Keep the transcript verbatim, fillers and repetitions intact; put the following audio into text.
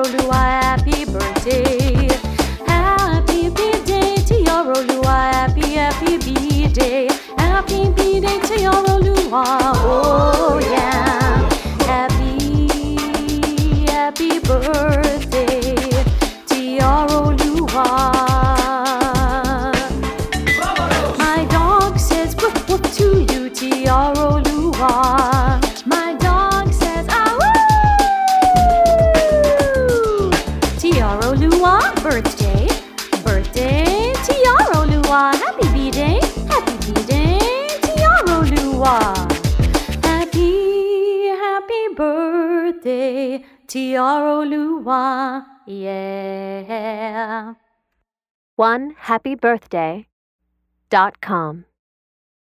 Tiarolua, happy birthday. Happy birthday, Tiarolua, happy, happy birthday. Happy birthday, Tiarolua, oh yeah. Happy, happy birthday, Tiarolua. My dog says woof woof to you, Tiarolua. My dog says ah woo. Tiarolua, birthday, birthday, Tiarolua. Happy birthday, happy birthday, Tiarolua. Happy, happy birthday, Tiarolua. Yeah. one happy birthday dot com